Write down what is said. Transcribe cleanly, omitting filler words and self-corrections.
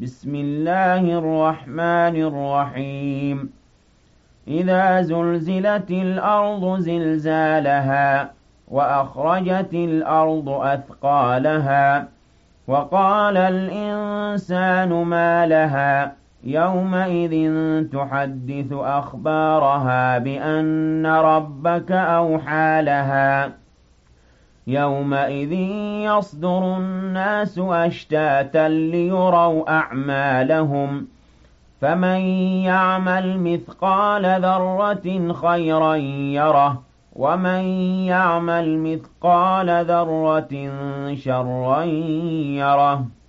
بسم الله الرحمن الرحيم إذا زلزلت الأرض زلزالها وأخرجت الأرض أثقالها وقال الإنسان ما لها يومئذ تحدث أخبارها بأن ربك أوحى لها يومئذ يصدر الناس أشتاتا ليروا أعمالهم فمن يعمل مثقال ذرة خيرا يره ومن يعمل مثقال ذرة شرا يره